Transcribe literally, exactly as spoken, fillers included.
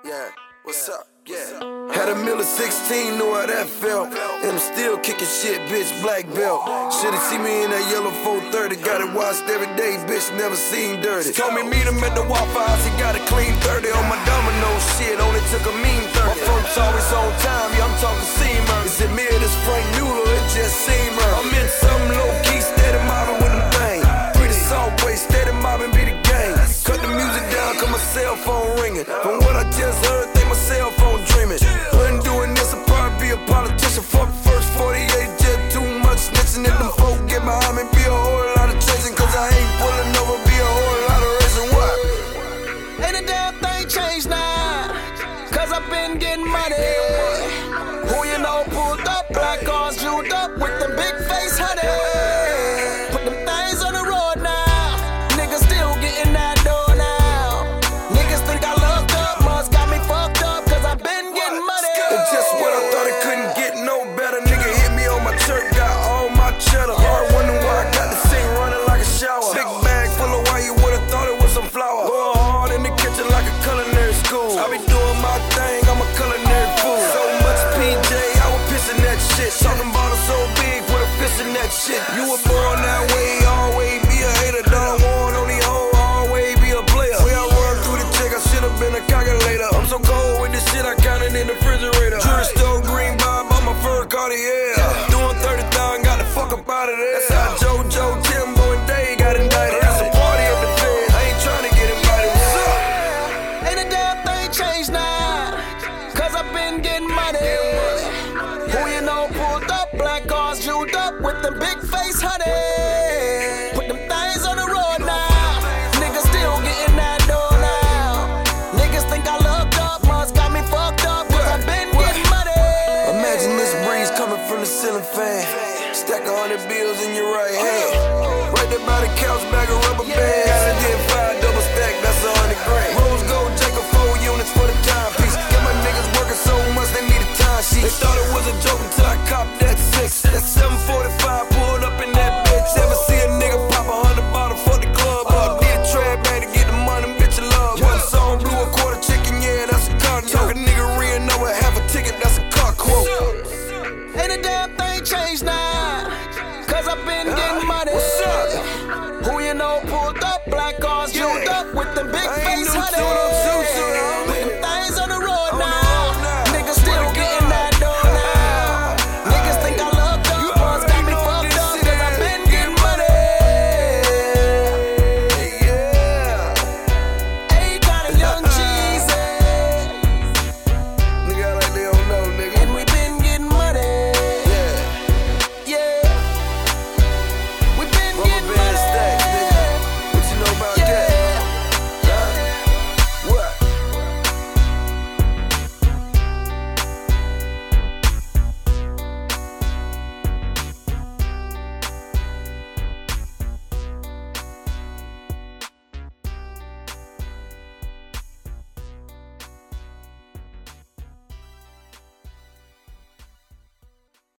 Yeah, what's up? Yeah. Had a Miller sixteen, knew how that felt. And I'm still kicking shit, bitch, black belt. Should've seen me in that yellow four thirty. Got it washed every day, bitch, never seen dirty. Told me meet him at the Waffle House, he got a clean thirty. On my domino shit, only took a mean thirty. My folks always on time, yeah, I'm talking Seamer. Is it me or this Frank Mueller? It just Seamer. I'm in some low-key, steady mobbing with them things. Pretty Saltway, steady mobbing be the game. Cut the music down, cause my cell phone ringing. From what I just heard, think my cell phone dreaming. Wasn't doing this, I'd probably be a politician. Fuck first forty-eight, just too much snitching. If them folk get behind me, be a whole lot of chasing. Cause I ain't pulling over, be a whole lot of racing. What? Ain't a damn thing changed now, cause I've been getting money. Who you know pulled up, black cars jeweled up with them big face honey. Put them things on the road now, niggas still getting that dough now. Niggas think I looked up, must got me fucked up, cause I've been getting money. It's just what I thought, it couldn't get no better. Nigga hit me on my church, got all my cheddar. Hard wondering why I got the sink running like a shower. Big bag full of wire, you would've thought it was some flour. Going hard in the kitchen like a culinary school. I be doing my thing, I'm a culinary fool. So much P J, I was pissing that shit. Talking about it so big, put a fist in that shit. You were born that way, always be a hater. Don't want on these hoes, always be a player. Way I run through the check, I should've been a calculator. I'm so cold with this shit, I counted in the refrigerator. Jewelry store, green bob, on my fur Cartier. Doing thirty thousand, got the fuck up out of there. That's how JoJo, Timbo, and Dave got indicted. It's a party at the fed, I ain't trying to get invited. What's up? Ain't a damn thing changed now, cause I've been getting money. Who you know pulled up, black cars jeweled up with them big face honey. Put them things on the road now, niggas still getting that dough now. Niggas think I looked up, must got me fucked up, cause I've been getting money. Imagine this breeze coming from the ceiling fan. Stack a hundred bills in your right hand. Right there by the couch, bag of rubber bands. Got it in